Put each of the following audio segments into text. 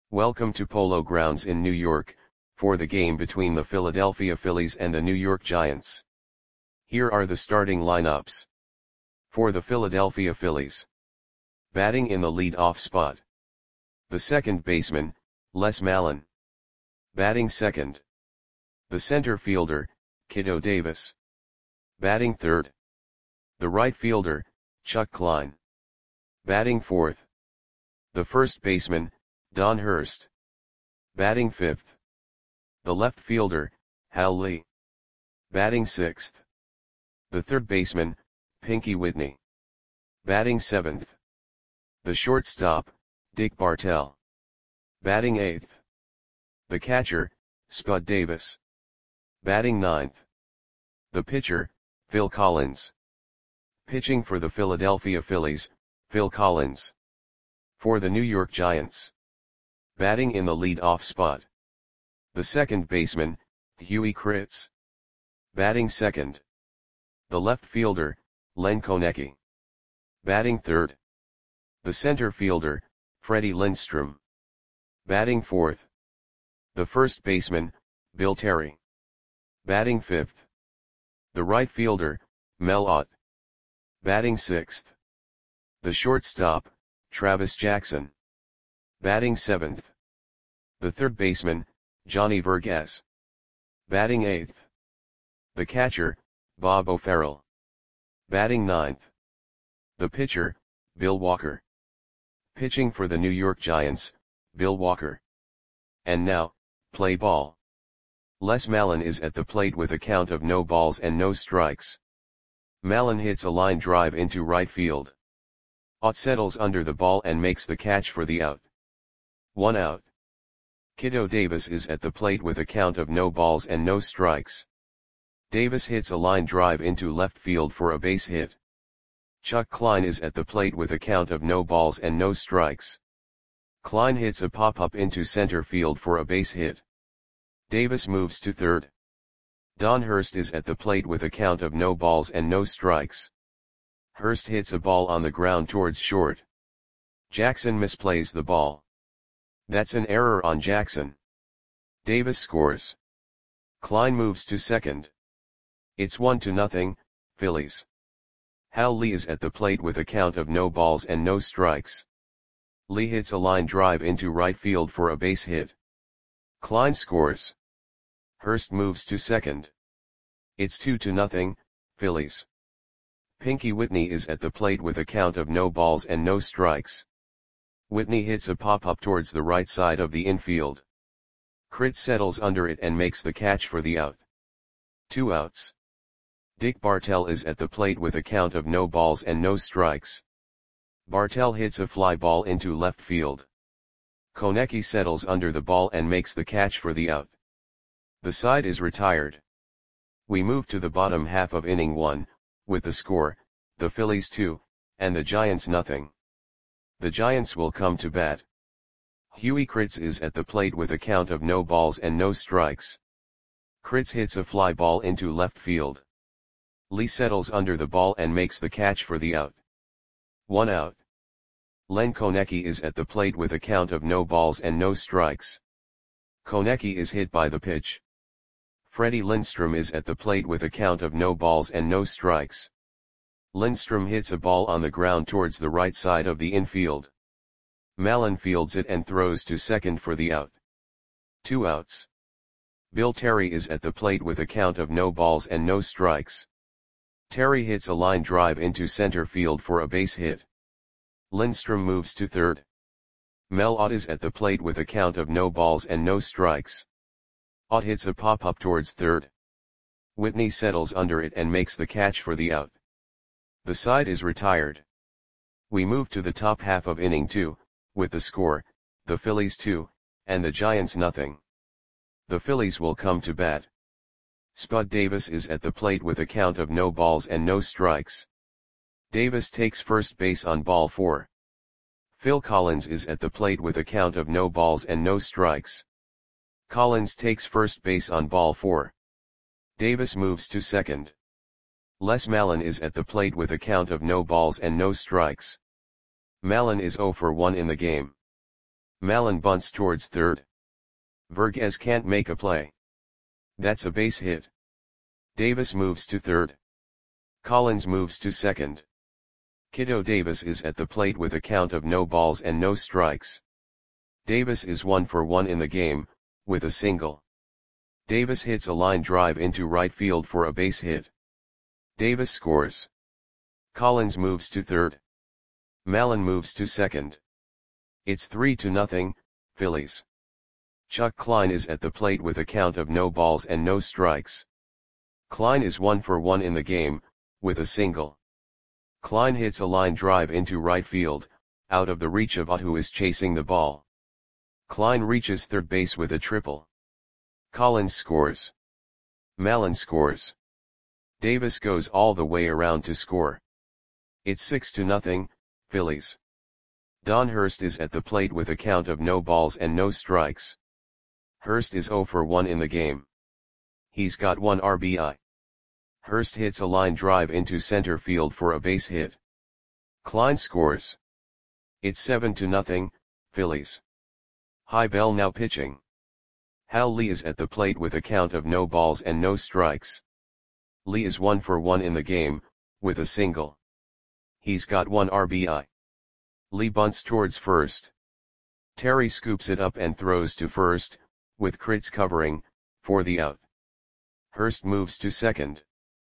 Welcome to Polo Grounds in New York, for the game between the Philadelphia Phillies and the New York Giants. Here are the starting lineups. For the Philadelphia Phillies. Batting in the lead-off spot. The second baseman, Les Mallon. Batting second. The center fielder, Kiddo Davis. Batting third. The right fielder, Chuck Klein. Batting fourth. The first baseman, Don Hurst. Batting fifth. The left fielder, Hal Lee. Batting sixth. The third baseman, Pinky Whitney. Batting seventh. The shortstop, Dick Bartell. Batting eighth. The catcher, Spud Davis. Batting ninth. The pitcher, Phil Collins. Pitching for the Philadelphia Phillies, Phil Collins. For the New York Giants. Batting in the lead-off spot. The second baseman, Huey Kritz. Batting second. The left fielder, Len Konecki. Batting third. The center fielder, Freddie Lindstrom. Batting fourth. The first baseman, Bill Terry. Batting fifth. The right fielder, Mel Ott. Batting sixth. The shortstop, Travis Jackson. Batting seventh. The third baseman, Johnny Vergas. Batting eighth. The catcher, Bob O'Farrell. Batting ninth. The pitcher, Bill Walker. Pitching for the New York Giants, Bill Walker. And now, play ball. Les Mallon is at the plate with a count of no balls and no strikes. Mallon hits a line drive into right field. Ott settles under the ball and makes the catch for the out. 1 out. Kiddo Davis is at the plate with a count of no balls and no strikes. Davis hits a line drive into left field for a base hit. Chuck Klein is at the plate with a count of no balls and no strikes. Klein hits a pop-up into center field for a base hit. Davis moves to third. Don Hurst is at the plate with a count of no balls and no strikes. Hurst hits a ball on the ground towards short. Jackson misplays the ball. That's an error on Jackson. Davis scores. Klein moves to second. It's 1-0, Phillies. Hal Lee is at the plate with a count of no balls and no strikes. Lee hits a line drive into right field for a base hit. Klein scores. Hurst moves to second. It's 2-0, Phillies. Pinky Whitney is at the plate with a count of no balls and no strikes. Whitney hits a pop-up towards the right side of the infield. Kritz settles under it and makes the catch for the out. 2 outs. Dick Bartell is at the plate with a count of no balls and no strikes. Bartell hits a fly ball into left field. Konecki settles under the ball and makes the catch for the out. The side is retired. We move to the bottom half of inning 1, with the score, the Phillies 2, and the Giants nothing. The Giants will come to bat. Huey Kritz is at the plate with a count of no balls and no strikes. Kritz hits a fly ball into left field. Lee settles under the ball and makes the catch for the out. 1 out. Len Konecki is at the plate with a count of no balls and no strikes. Konecki is hit by the pitch. Freddie Lindstrom is at the plate with a count of no balls and no strikes. Lindstrom hits a ball on the ground towards the right side of the infield. Mallon fields it and throws to second for the out. 2 outs. Bill Terry is at the plate with a count of no balls and no strikes. Terry hits a line drive into center field for a base hit. Lindstrom moves to third. Mel Ott is at the plate with a count of no balls and no strikes. Ott hits a pop-up towards third. Whitney settles under it and makes the catch for the out. The side is retired. We move to the top half of inning 2, with the score, the Phillies 2, and the Giants nothing. The Phillies will come to bat. Spud Davis is at the plate with a count of no balls and no strikes. Davis takes first base on ball 4. Phil Collins is at the plate with a count of no balls and no strikes. Collins takes first base on ball 4. Davis moves to second. Les Mallon is at the plate with a count of no balls and no strikes. Mallon is 0 for 1 in the game. Mallon bunts towards third. Vergez can't make a play. That's a base hit. Davis moves to third. Collins moves to second. Kiddo Davis is at the plate with a count of no balls and no strikes. Davis is 1 for 1 in the game, with a single. Davis hits a line drive into right field for a base hit. Davis scores. Collins moves to third. Mallon moves to second. It's 3-0, Phillies. Chuck Klein is at the plate with a count of no balls and no strikes. Klein is 1 for 1 in the game, with a single. Klein hits a line drive into right field, out of the reach of Ott, who is chasing the ball. Klein reaches third base with a triple. Collins scores. Mallon scores. Davis goes all the way around to score. It's 6-0, Phillies. Don Hurst is at the plate with a count of no balls and no strikes. Hurst is 0 for 1 in the game. He's got 1 RBI. Hurst hits a line drive into center field for a base hit. Klein scores. It's 7-0, Phillies. High Bell now pitching. Hal Lee is at the plate with a count of no balls and no strikes. Lee is 1 for 1 in the game, with a single. He's got 1 RBI. Lee bunts towards first. Terry scoops it up and throws to first, with Kritz covering, for the out. Hurst moves to second.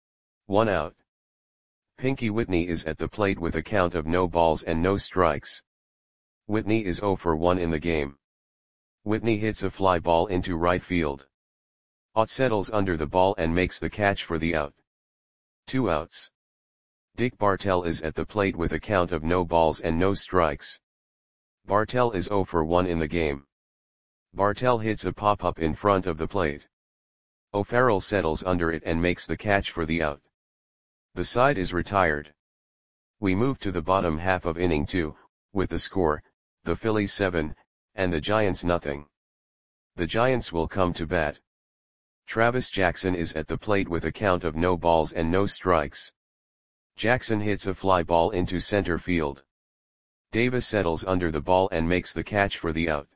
1 out. Pinky Whitney is at the plate with a count of no balls and no strikes. Whitney is 0 for 1 in the game. Whitney hits a fly ball into right field. Ott settles under the ball and makes the catch for the out. 2 outs. Dick Bartell is at the plate with a count of no balls and no strikes. Bartell is 0 for 1 in the game. Bartell hits a pop-up in front of the plate. O'Farrell settles under it and makes the catch for the out. The side is retired. We move to the bottom half of inning 2, with the score, the Phillies 7, and the Giants nothing. The Giants will come to bat. Travis Jackson is at the plate with a count of no balls and no strikes. Jackson hits a fly ball into center field. Davis settles under the ball and makes the catch for the out.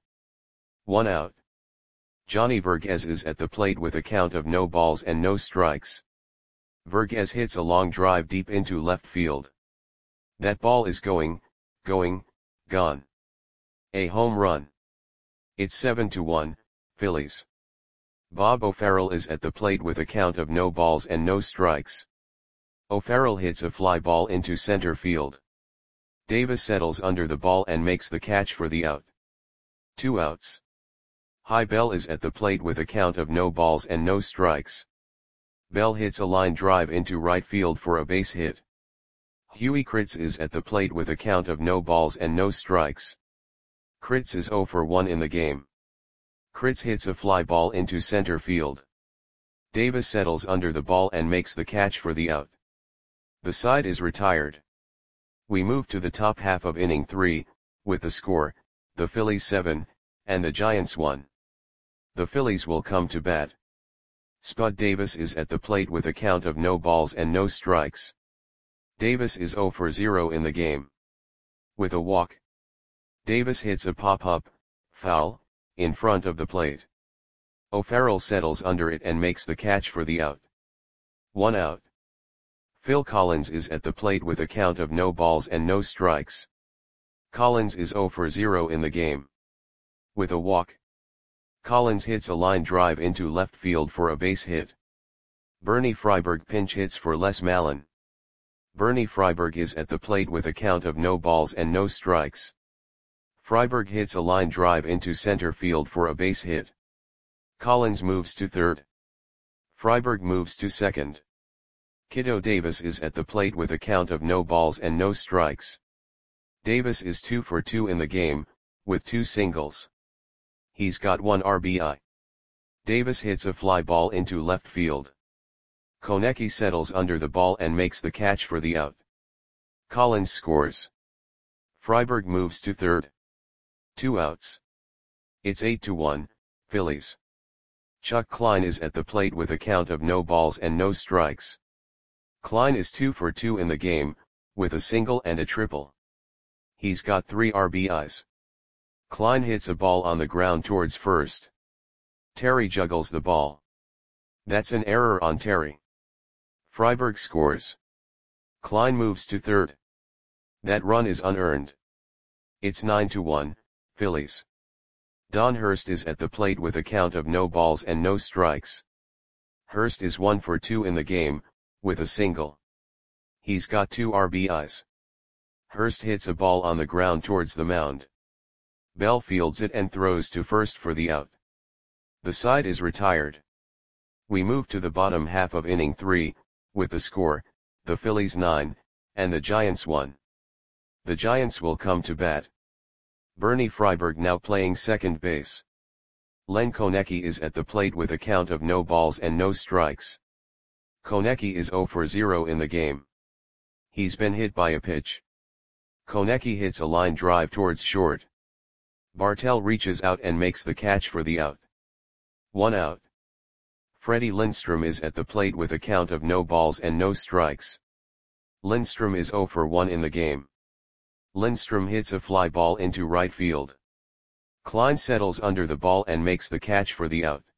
1 out. Johnny Vergez is at the plate with a count of no balls and no strikes. Vergez hits a long drive deep into left field. That ball is gone. A home run. It's 7-1, Phillies. Bob O'Farrell is at the plate with a count of no balls and no strikes. O'Farrell hits a fly ball into center field. Davis settles under the ball and makes the catch for the out. 2 outs. High Bell is at the plate with a count of no balls and no strikes. Bell hits a line drive into right field for a base hit. Huey Kritz is at the plate with a count of no balls and no strikes. Kritz is 0 for 1 in the game. Kritz hits a fly ball into center field. Davis settles under the ball and makes the catch for the out. The side is retired. We move to the top half of inning 3, with the score, the Phillies 7, and the Giants 1. The Phillies will come to bat. Spud Davis is at the plate with a count of no balls and no strikes. Davis is 0 for 0 in the game. With a walk. Davis hits a pop-up, foul, in front of the plate. O'Farrell settles under it and makes the catch for the out. 1 out. Phil Collins is at the plate with a count of no balls and no strikes. Collins is 0 for 0 in the game. With a walk. Collins hits a line drive into left field for a base hit. Bernie Freiberg pinch hits for Les Mallon. Bernie Freiberg is at the plate with a count of no balls and no strikes. Freiberg hits a line drive into center field for a base hit. Collins moves to third. Freiberg moves to second. Kiddo Davis is at the plate with a count of no balls and no strikes. Davis is 2 for 2 in the game, with 2 singles. He's got 1 RBI. Davis hits a fly ball into left field. Konecki settles under the ball and makes the catch for the out. Collins scores. Freiberg moves to third. 2 outs. It's 8-1, Phillies. Chuck Klein is at the plate with a count of no balls and no strikes. Klein is 2 for 2 in the game, with a single and a triple. He's got 3 RBIs. Klein hits a ball on the ground towards first. Terry juggles the ball. That's an error on Terry. Freiburg scores. Klein moves to third. That run is unearned. It's 9-1, Phillies. Don Hurst is at the plate with a count of no balls and no strikes. Hurst is 1 for 2 in the game, with a single. He's got 2 RBIs. Hurst hits a ball on the ground towards the mound. Bell fields it and throws to first for the out. The side is retired. We move to the bottom half of inning 3, with the score, the Phillies 9, and the Giants 1. The Giants will come to bat. Bernie Freiberg now playing second base. Len Konecki is at the plate with a count of no balls and no strikes. Konecki is 0 for 0 in the game. He's been hit by a pitch. Konecki hits a line drive towards short. Bartell reaches out and makes the catch for the out. 1 out. Freddie Lindstrom is at the plate with a count of no balls and no strikes. Lindstrom is 0 for 1 in the game. Lindstrom hits a fly ball into right field. Klein settles under the ball and makes the catch for the out.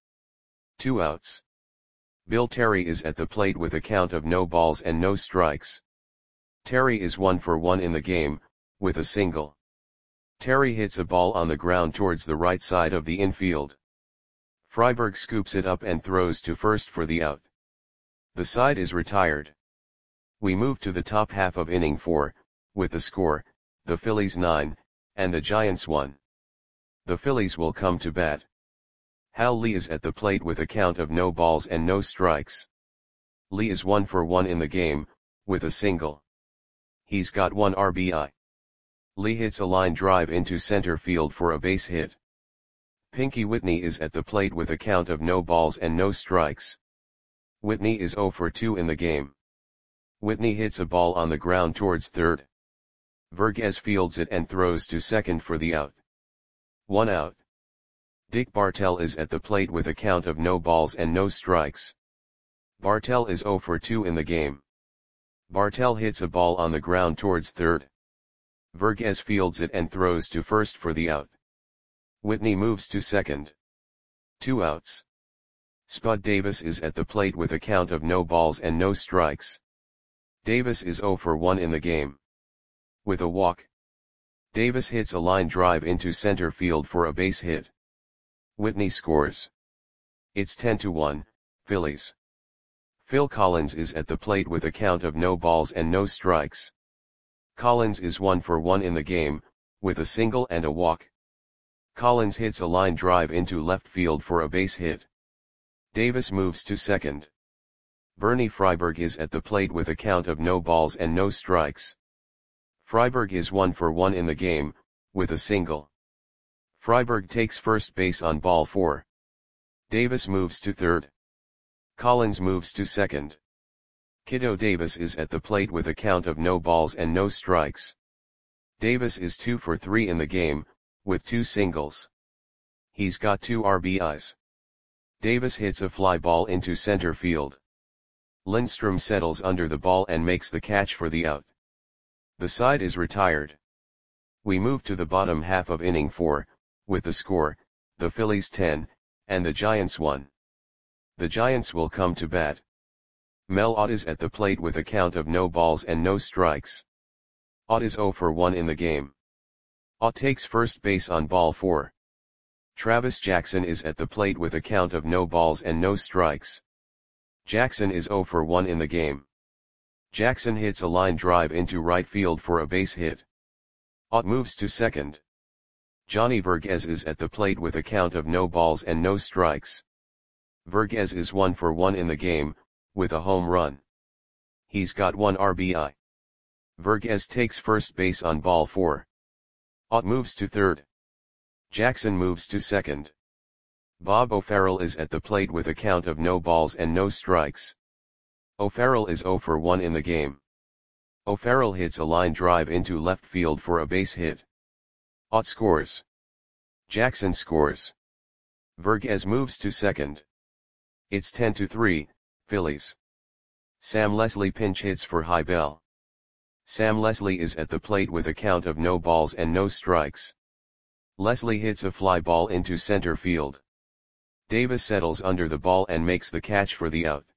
2 outs. Bill Terry is at the plate with a count of no balls and no strikes. Terry is 1 for 1 in the game, with a single. Terry hits a ball on the ground towards the right side of the infield. Freiberg scoops it up and throws to first for the out. The side is retired. We move to the top half of inning 4, with the score, the Phillies 9, and the Giants 1. The Phillies will come to bat. Hal Lee is at the plate with a count of no balls and no strikes. Lee is 1 for 1 in the game, with a single. He's got 1 RBI. Lee hits a line drive into center field for a base hit. Pinky Whitney is at the plate with a count of no balls and no strikes. Whitney is 0 for 2 in the game. Whitney hits a ball on the ground towards third. Vergez fields it and throws to second for the out. 1 out. Dick Bartell is at the plate with a count of no balls and no strikes. Bartell is 0 for 2 in the game. Bartell hits a ball on the ground towards third. Vergez fields it and throws to first for the out. Whitney moves to second. 2 outs. Spud Davis is at the plate with a count of no balls and no strikes. Davis is 0 for 1 in the game. With a walk. Davis hits a line drive into center field for a base hit. Whitney scores. It's 10-1, Phillies. Phil Collins is at the plate with a count of no balls and no strikes. Collins is 1 for 1 in the game, with a single and a walk. Collins hits a line drive into left field for a base hit. Davis moves to second. Bernie Freiberg is at the plate with a count of no balls and no strikes. Freiberg is 1 for 1 in the game, with a single. Freiberg takes first base on ball 4. Davis moves to third. Collins moves to second. Kiddo Davis is at the plate with a count of no balls and no strikes. Davis is 2 for 3 in the game, with 2 singles. He's got 2 RBIs. Davis hits a fly ball into center field. Lindstrom settles under the ball and makes the catch for the out. The side is retired. We move to the bottom half of inning 4, with the score, the Phillies 10, and the Giants 1. The Giants will come to bat. Mel Ott is at the plate with a count of no balls and no strikes. Ott is 0 for 1 in the game. Ott takes first base on ball 4. Travis Jackson is at the plate with a count of no balls and no strikes. Jackson is 0 for 1 in the game. Jackson hits a line drive into right field for a base hit. Ott moves to second. Johnny Vergez is at the plate with a count of no balls and no strikes. Vergez is 1 for 1 in the game, with a home run. He's got 1 RBI. Vergez takes first base on ball 4. Ott moves to third. Jackson moves to second. Bob O'Farrell is at the plate with a count of no balls and no strikes. O'Farrell is 0 for 1 in the game. O'Farrell hits a line drive into left field for a base hit. Ott scores. Jackson scores. Vergez moves to second. It's 10-3, Phillies. Sam Leslie pinch hits for High Bell. Sam Leslie is at the plate with a count of no balls and no strikes. Leslie hits a fly ball into center field. Davis settles under the ball and makes the catch for the out.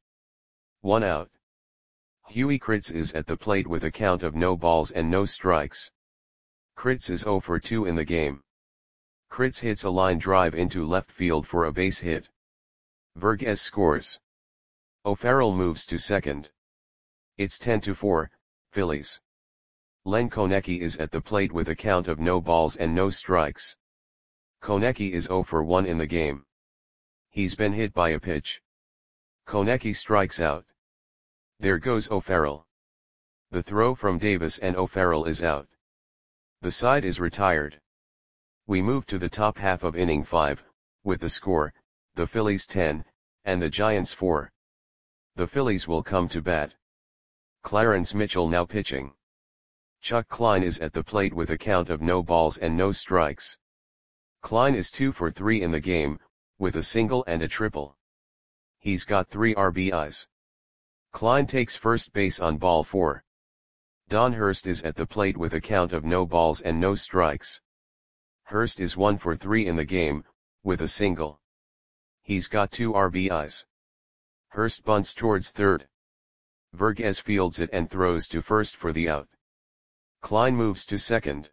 1 out. Huey Kritz is at the plate with a count of no balls and no strikes. Kritz is 0 for 2 in the game. Kritz hits a line drive into left field for a base hit. Verges scores. O'Farrell moves to second. It's 10-4, Phillies. Len Konecki is at the plate with a count of no balls and no strikes. Konecki is 0 for 1 in the game. He's been hit by a pitch. Konecki strikes out. There goes O'Farrell. The throw from Davis and O'Farrell is out. The side is retired. We move to the top half of inning 5, with the score, the Phillies 10, and the Giants 4. The Phillies will come to bat. Clarence Mitchell now pitching. Chuck Klein is at the plate with a count of no balls and no strikes. Klein is 2 for 3 in the game, with a single and a triple. He's got 3 RBIs. Klein takes first base on ball 4. Don Hurst is at the plate with a count of no balls and no strikes. Hurst is 1 for 3 in the game, with a single. He's got 2 RBIs. Hurst bunts towards third. Verges fields it and throws to first for the out. Klein moves to second.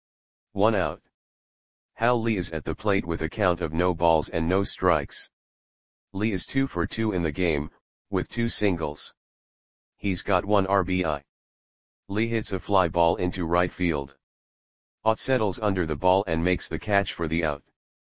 1 out. Hal Lee is at the plate with a count of no balls and no strikes. Lee is 2 for 2 in the game, with 2 singles. He's got 1 RBI. Lee hits a fly ball into right field. Ott settles under the ball and makes the catch for the out.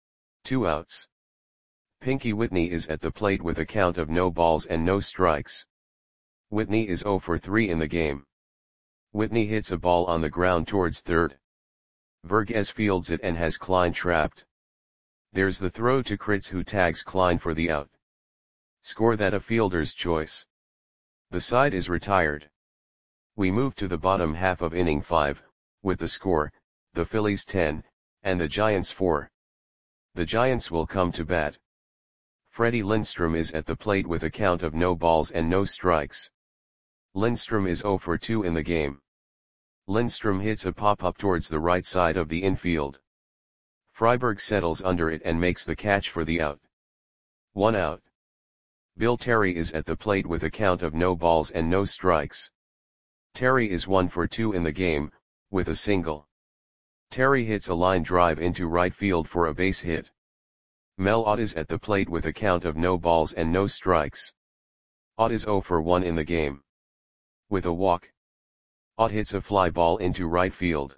2 outs. Pinky Whitney is at the plate with a count of no balls and no strikes. Whitney is 0 for 3 in the game. Whitney hits a ball on the ground towards third. Verges fields it and has Klein trapped. There's the throw to Kritz, who tags Klein for the out. Score that a fielder's choice. The side is retired. We move to the bottom half of inning 5, with the score, the Phillies 10, and the Giants 4. The Giants will come to bat. Freddie Lindstrom is at the plate with a count of no balls and no strikes. Lindstrom is 0 for 2 in the game. Lindstrom hits a pop-up towards the right side of the infield. Freiberg settles under it and makes the catch for the out. 1 out. Bill Terry is at the plate with a count of no balls and no strikes. Terry is 1 for 2 in the game, with a single. Terry hits a line drive into right field for a base hit. Mel Ott is at the plate with a count of no balls and no strikes. Ott is 0 for 1 in the game. With a walk. Ott hits a fly ball into right field.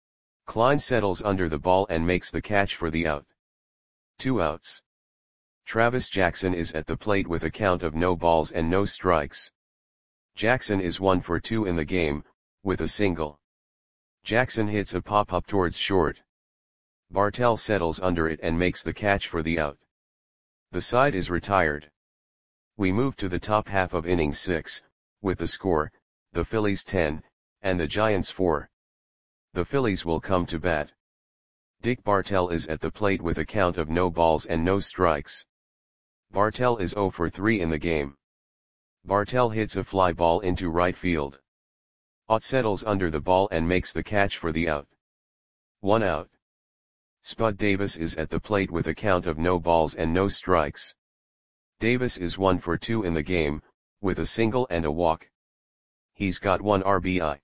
Klein settles under the ball and makes the catch for the out. 2 outs. Travis Jackson is at the plate with a count of no balls and no strikes. Jackson is 1 for 2 in the game, with a single. Jackson hits a pop-up towards short. Bartell settles under it and makes the catch for the out. The side is retired. We move to the top half of inning 6, with the score, the Phillies 10, and the Giants 4. The Phillies will come to bat. Dick Bartell is at the plate with a count of no balls and no strikes. Bartell is 0 for 3 in the game. Bartell hits a fly ball into right field. Ott settles under the ball and makes the catch for the out. 1 out. Spud Davis is at the plate with a count of no balls and no strikes. Davis is 1 for 2 in the game, with a single and a walk. He's got 1 RBI.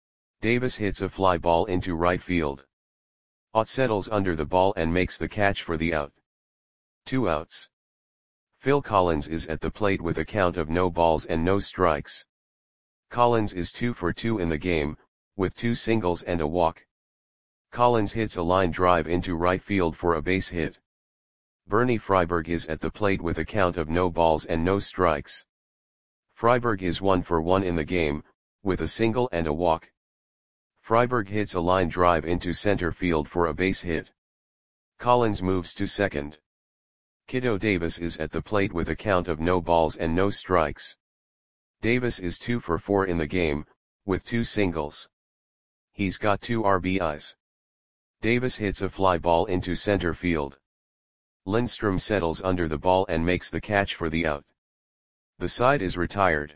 Davis hits a fly ball into right field. Ott settles under the ball and makes the catch for the out. 2 outs. Phil Collins is at the plate with a count of no balls and no strikes. Collins is 2 for 2 in the game, with 2 singles and a walk. Collins hits a line drive into right field for a base hit. Bernie Freiberg is at the plate with a count of no balls and no strikes. Freiberg is 1 for 1 in the game, with a single and a walk. Freiberg hits a line drive into center field for a base hit. Collins moves to second. Kiddo Davis is at the plate with a count of no balls and no strikes. Davis is 2 for 4 in the game, with 2 singles. He's got 2 RBIs. Davis hits a fly ball into center field. Lindstrom settles under the ball and makes the catch for the out. The side is retired.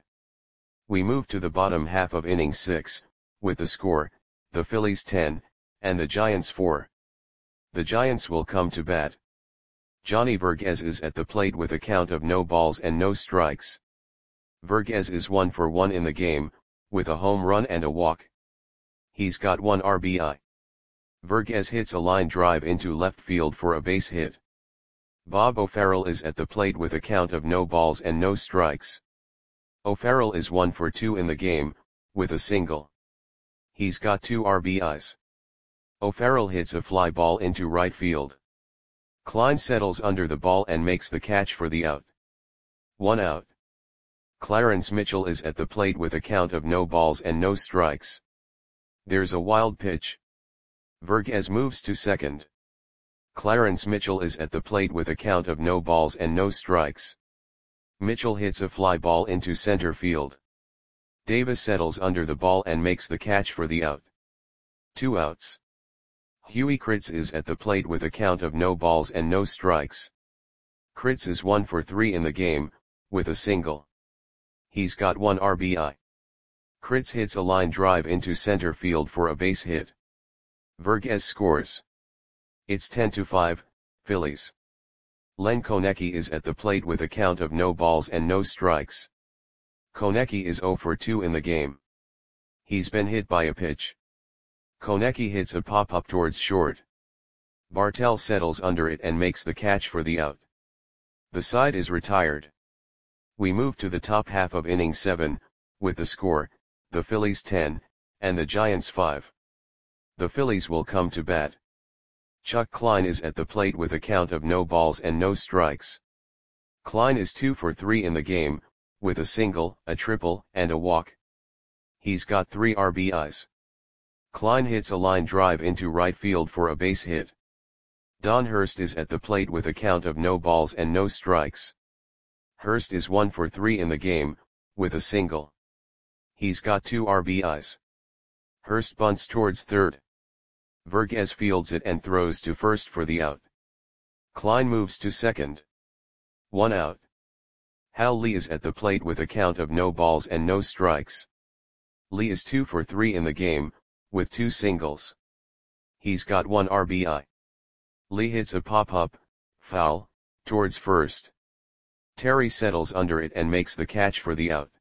We move to the bottom half of inning 6, with the score, the Phillies 10, and the Giants 4. The Giants will come to bat. Johnny Verghese is at the plate with a count of no balls and no strikes. Verghese is 1 for 1 in the game, with a home run and a walk. He's got 1 RBI. Verghese hits a line drive into left field for a base hit. Bob O'Farrell is at the plate with a count of no balls and no strikes. O'Farrell is 1 for 2 in the game, with a single. He's got 2 RBIs. O'Farrell hits a fly ball into right field. Klein settles under the ball and makes the catch for the out. 1 out. Clarence Mitchell is at the plate with a count of no balls and no strikes. There's a wild pitch. Verghese moves to second. Clarence Mitchell is at the plate with a count of no balls and no strikes. Mitchell hits a fly ball into center field. Davis settles under the ball and makes the catch for the out. 2 outs. Huey Kritz is at the plate with a count of no balls and no strikes. Kritz is 1 for 3 in the game, with a single. He's got 1 RBI. Kritz hits a line drive into center field for a base hit. Verghese scores. It's 10-5, Phillies. Len Konecki is at the plate with a count of no balls and no strikes. Konecki is 0 for 2 in the game. He's been hit by a pitch. Konecki hits a pop-up towards short. Bartell settles under it and makes the catch for the out. The side is retired. We move to the top half of inning 7, with the score, the Phillies 10, and the Giants 5. The Phillies will come to bat. Chuck Klein is at the plate with a count of no balls and no strikes. Klein is 2 for 3 in the game, with a single, a triple, and a walk. He's got 3 RBIs. Klein hits a line drive into right field for a base hit. Don Hurst is at the plate with a count of no balls and no strikes. Hurst is 1 for 3 in the game, with a single. He's got 2 RBIs. Hurst bunts towards third. Verghese fields it and throws to first for the out. Klein moves to second. 1 out. Hal Lee is at the plate with a count of no balls and no strikes. Lee is 2 for 3 in the game, with 2 singles. He's got 1 RBI. Lee hits a pop-up, foul, towards first. Terry settles under it and makes the catch for the out.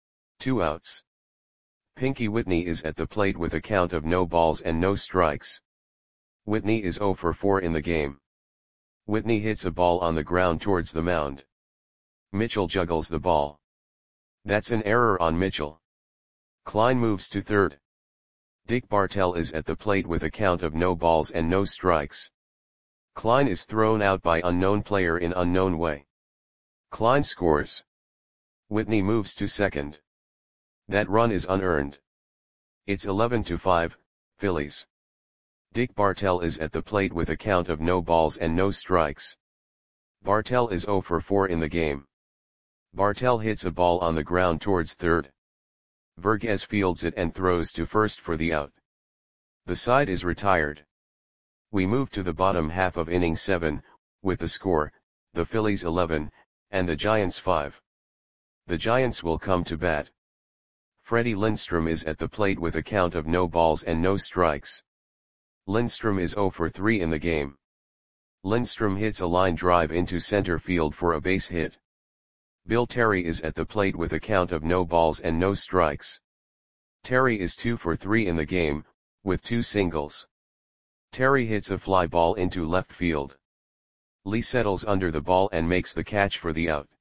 2 outs. Pinky Whitney is at the plate with a count of no balls and no strikes. Whitney is 0 for 4 in the game. Whitney hits a ball on the ground towards the mound. Mitchell juggles the ball. That's an error on Mitchell. Klein moves to third. Dick Bartell is at the plate with a count of no balls and no strikes. Klein is thrown out by unknown player in unknown way. Klein scores. Whitney moves to second. That run is unearned. It's 11-5, Phillies. Dick Bartell is at the plate with a count of no balls and no strikes. Bartell is 0 for 4 in the game. Bartell hits a ball on the ground towards third. Verghese fields it and throws to first for the out. The side is retired. We move to the bottom half of inning 7, with the score, the Phillies 11, and the Giants 5. The Giants will come to bat. Freddie Lindstrom is at the plate with a count of no balls and no strikes. Lindstrom is 0 for 3 in the game. Lindstrom hits a line drive into center field for a base hit. Bill Terry is at the plate with a count of no balls and no strikes. Terry is 2 for 3 in the game, with 2 singles. Terry hits a fly ball into left field. Lee settles under the ball and makes the catch for the out.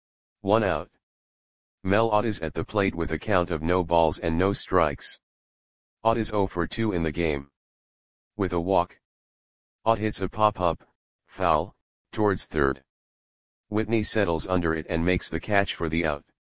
1 out. Mel Ott is at the plate with a count of no balls and no strikes. Ott is 0 for 2 in the game. With a walk. Ott hits a pop-up, foul, towards third. Whitney settles under it and makes the catch for the out.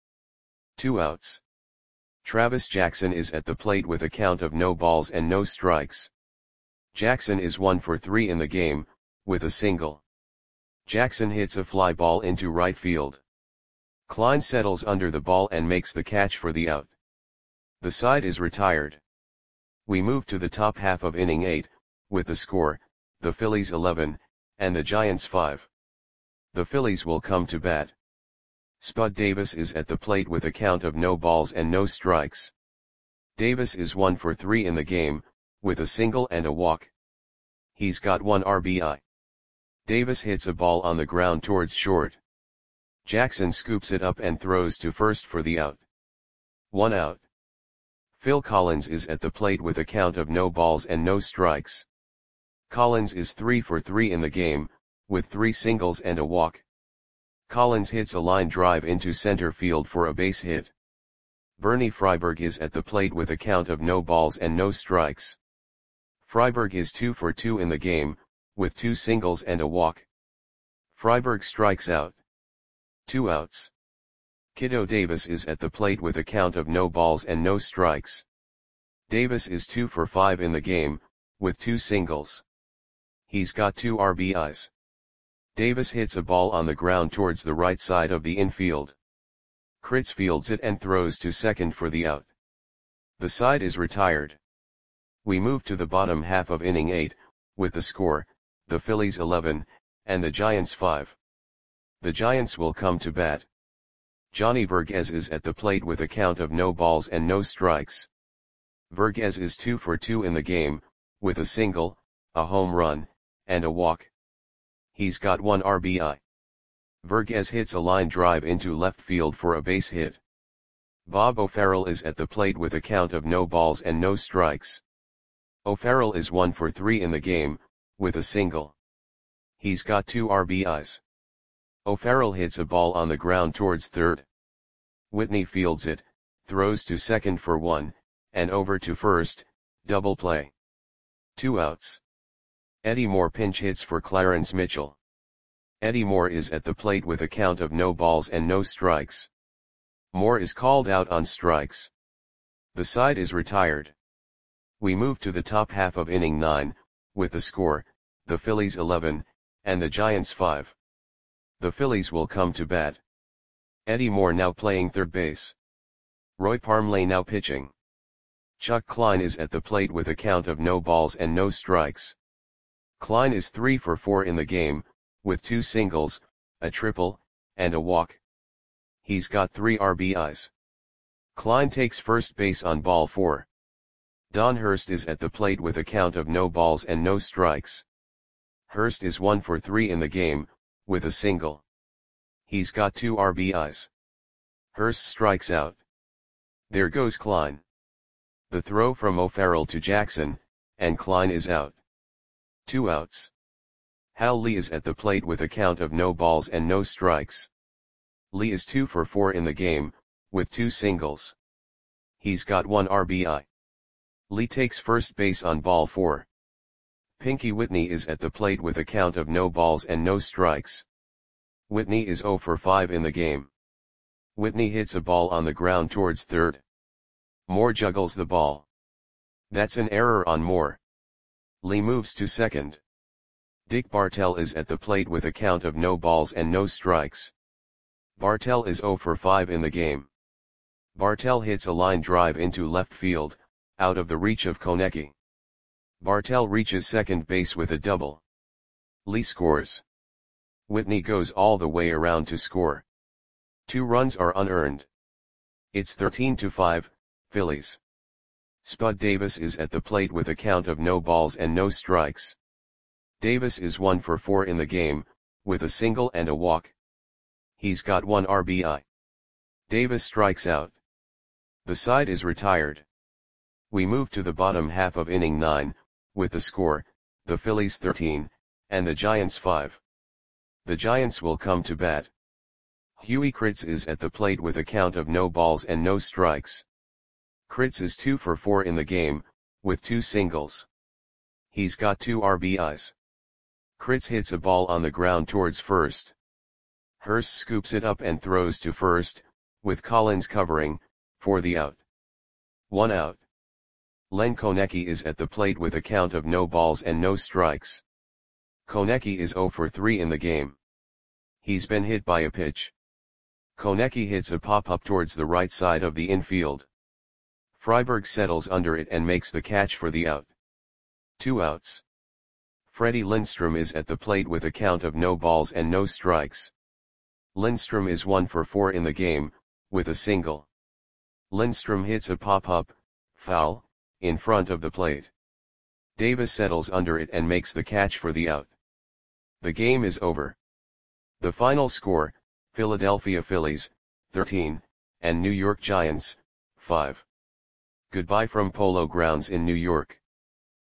2 outs. Travis Jackson is at the plate with a count of no balls and no strikes. Jackson is 1 for 3 in the game, with a single. Jackson hits a fly ball into right field. Klein settles under the ball and makes the catch for the out. The side is retired. We move to the top half of inning 8, with the score, the Phillies 11, and the Giants 5. The Phillies will come to bat. Spud Davis is at the plate with a count of no balls and no strikes. Davis is 1 for 3 in the game, with a single and a walk. He's got 1 RBI. Davis hits a ball on the ground towards short. Jackson scoops it up and throws to first for the out. 1 out. Phil Collins is at the plate with a count of no balls and no strikes. Collins is 3 for 3 in the game, with 3 singles and a walk. Collins hits a line drive into center field for a base hit. Bernie Freiberg is at the plate with a count of no balls and no strikes. Freiberg is 2 for 2 in the game, with 2 singles and a walk. Freiberg strikes out. 2 outs. Kiddo Davis is at the plate with a count of no balls and no strikes. Davis is 2 for 5 in the game, with 2 singles. He's got 2 RBIs. Davis hits a ball on the ground towards the right side of the infield. Kritz fields it and throws to second for the out. The side is retired. We move to the bottom half of inning 8, with the score, the Phillies 11, and the Giants 5. The Giants will come to bat. Johnny Verghese is at the plate with a count of no balls and no strikes. Verghese is 2 for 2 in the game, with a single, a home run, and a walk. He's got 1 RBI. Verghese hits a line drive into left field for a base hit. Bob O'Farrell is at the plate with a count of no balls and no strikes. O'Farrell is 1 for 3 in the game, with a single. He's got 2 RBIs. O'Farrell hits a ball on the ground towards third. Whitney fields it, throws to second for 1, and over to first, double play. 2 outs. Eddie Moore pinch hits for Clarence Mitchell. Eddie Moore is at the plate with a count of no balls and no strikes. Moore is called out on strikes. The side is retired. We move to the top half of inning 9, with the score, the Phillies 11, and the Giants 5. The Phillies will come to bat. Eddie Moore now playing third base. Roy Parmley now pitching. Chuck Klein is at the plate with a count of no balls and no strikes. Klein is 3 for 4 in the game, with 2 singles, a triple, and a walk. He's got 3 RBIs. Klein takes first base on ball 4. Don Hurst is at the plate with a count of no balls and no strikes. Hurst is 1 for 3 in the game, with a single. He's got 2 RBIs. Hurst strikes out. There goes Klein. The throw from O'Farrell to Jackson, and Klein is out. 2 outs. Hal Lee is at the plate with a count of no balls and no strikes. Lee is 2 for 4 in the game, with 2 singles. He's got 1 RBI. Lee takes first base on ball 4. Pinky Whitney is at the plate with a count of no balls and no strikes. Whitney is 0 for 5 in the game. Whitney hits a ball on the ground towards third. Moore juggles the ball. That's an error on Moore. Lee moves to second. Dick Bartell is at the plate with a count of no balls and no strikes. Bartell is 0 for 5 in the game. Bartell hits a line drive into left field, out of the reach of Konecki. Bartell reaches second base with a double. Lee scores. Whitney goes all the way around to score. 2 runs are unearned. It's 13-5, Phillies. Spud Davis is at the plate with a count of no balls and no strikes. Davis is 1 for 4 in the game, with a single and a walk. He's got 1 RBI. Davis strikes out. The side is retired. We move to the bottom half of inning 9, with the score, the Phillies 13, and the Giants 5. The Giants will come to bat. Huey Kritz is at the plate with a count of no balls and no strikes. Kritz is 2 for 4 in the game, with 2 singles. He's got 2 RBIs. Kritz hits a ball on the ground towards first. Hurst scoops it up and throws to first, with Collins covering, for the out. 1 out. Len Konecki is at the plate with a count of no balls and no strikes. Konecki is 0 for 3 in the game. He's been hit by a pitch. Konecki hits a pop-up towards the right side of the infield. Freiberg settles under it and makes the catch for the out. 2 outs. Freddie Lindstrom is at the plate with a count of no balls and no strikes. Lindstrom is 1 for 4 in the game, with a single. Lindstrom hits a pop-up, foul, in front of the plate. Davis settles under it and makes the catch for the out. The game is over. The final score, Philadelphia Phillies, 13, and New York Giants, 5. Goodbye from Polo Grounds in New York.